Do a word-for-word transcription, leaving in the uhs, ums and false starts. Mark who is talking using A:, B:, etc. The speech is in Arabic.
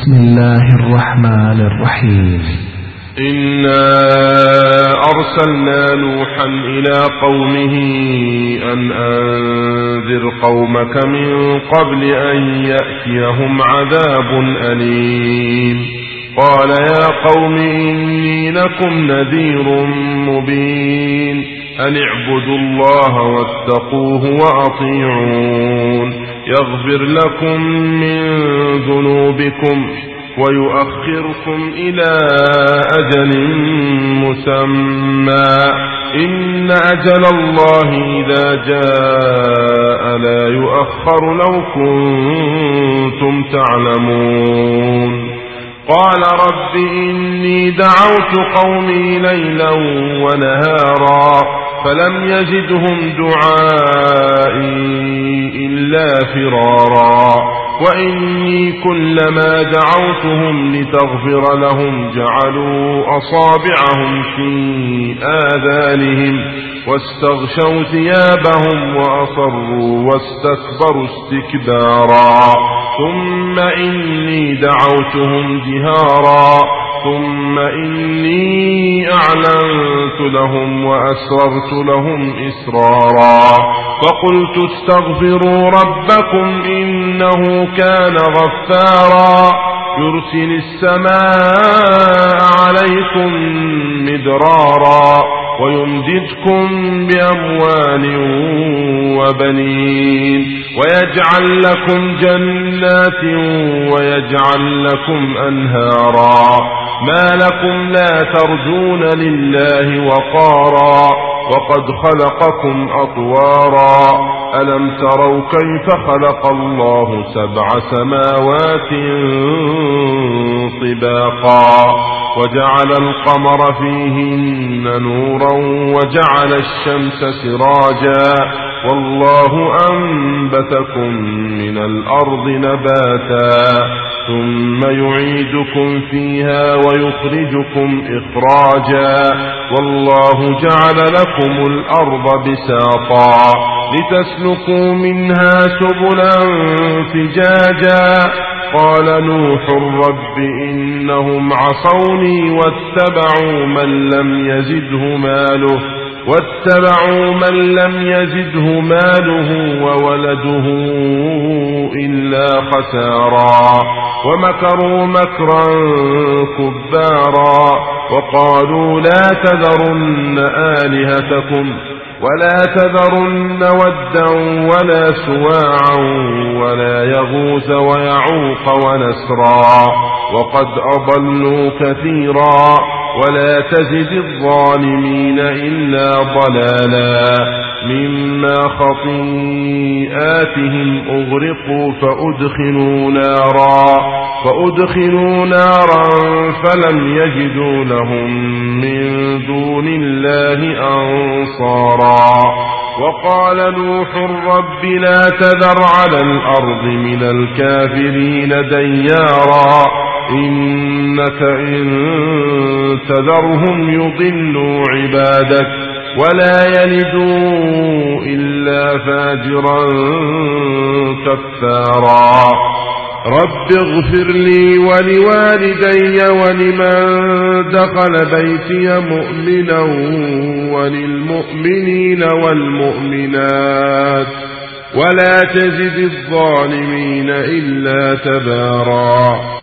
A: بسم الله الرحمن الرحيم.
B: إنا أرسلنا نوحا إلى قومه أن أنذر قومك من قبل أن يأتيهم عذاب أليم. قال يا قوم إني لكم نذير مبين أن اعبدوا الله واتقوه وأطيعون يغفر لكم من ذنوبكم ويؤخركم إلى أجل مسمى إن أجل الله إذا جاء لا يؤخر لو كنتم تعلمون. قال رب إني دعوت قومي ليلا ونهارا فلم يزدهم دعائي إلا فرارا وإني كلما دعوتهم لتغفر لهم جعلوا أصابعهم في آذانهم واستغشوا ثيابهم وأصروا واستكبروا استكبارا ثم إني دعوتهم جهارا ثم إني أعلنت لهم وأسررت لهم إسرارا فقلت استغفروا ربكم إنه كان غفارا يرسل السماء عليكم مدرارا ويمددكم بأموال وبنين ويجعل لكم جنات ويجعل لكم أنهارا ما لكم لا ترجون لله وقارا وقد خلقكم أطوارا ألم تروا كيف خلق الله سبع سماوات طباقا وجعل القمر فيهن نورا وجعل الشمس سراجا والله أنبتكم من الأرض نباتا ثم يعيدكم فيها ويخرجكم إخراجا والله جعل لكم الأرض بساطا لتسلكوا منها سبلا فجاجا قال نوح رب إنهم عصوني واتبعوا من لم يزده ماله واتبعوا من لم يزده ماله وولده إلا خسارا ومكروا مكرا كبارا وقالوا لا تذرن آلهتكم ولا تذرن ودا ولا سواعا ولا يغوث ويعوق ونسرا وقد أضلوا كثيرا ولا تزد الظالمين إلا ضلالا مما خطيئاتهم أغرقوا فأدخلوا نارا فأدخلوا نارا فلم يجدوا لهم من دون الله أنصارا وقال نوح رب لا تذر على الأرض من الكافرين ديارا إنك إن تذرهم يضلوا عبادك ولا يلدوا إلا فاجرا كفارا رب اغفر لي ولوالدي ولمن دخل بيتي مؤمنا وللمؤمنين والمؤمنات ولا تزد الظالمين إلا تبارا